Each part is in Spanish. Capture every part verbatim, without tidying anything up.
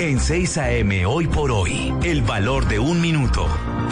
En seis A M Hoy por Hoy, el valor de un minuto.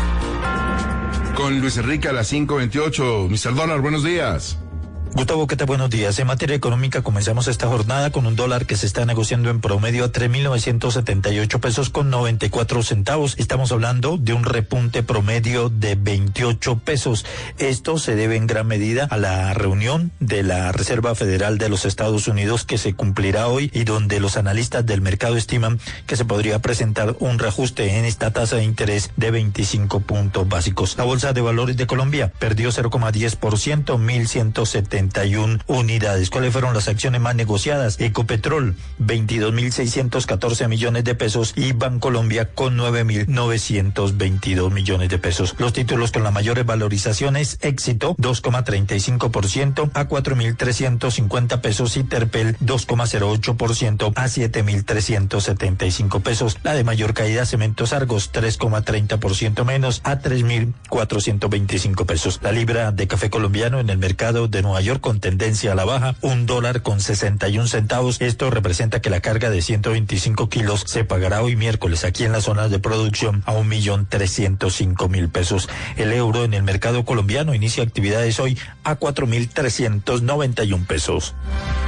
Con Luis Enrique a las cinco veintiocho. mister Dólar, buenos días. Gustavo, ¿qué tal? Buenos días. En materia económica comenzamos esta jornada con un dólar que se está negociando en promedio a tres mil novecientos setenta y ocho pesos con noventa y cuatro centavos. Estamos hablando de un repunte promedio de veintiocho pesos. Esto se debe en gran medida a la reunión de la Reserva Federal de los Estados Unidos que se cumplirá hoy y donde los analistas del mercado estiman que se podría presentar un reajuste en esta tasa de interés de veinticinco puntos básicos. La Bolsa de Valores de Colombia perdió cero coma diez por ciento, mil ciento setenta y una unidades. ¿Cuáles fueron las acciones más negociadas? Ecopetrol, veintidós mil seiscientos catorce millones de pesos y Bancolombia con nueve mil novecientos veintidós millones de pesos. Los títulos con las mayores valorizaciones: Éxito, dos coma treinta y cinco por ciento a cuatro mil trescientos cincuenta pesos y Terpel, dos coma cero ocho por ciento a siete mil trescientos setenta y cinco pesos. La de mayor caída, Cementos Argos, tres coma treinta por ciento menos a tres mil cuatrocientos veinticinco pesos. La libra de café colombiano en el mercado de Nueva York con tendencia a la baja, un dólar con sesenta y un centavos. Esto representa que la carga de ciento veinticinco kilos se pagará hoy miércoles aquí en las zonas de producción a un millón trescientos cinco mil pesos. El euro en el mercado colombiano inicia actividades hoy a cuatro mil trescientos noventa y un pesos.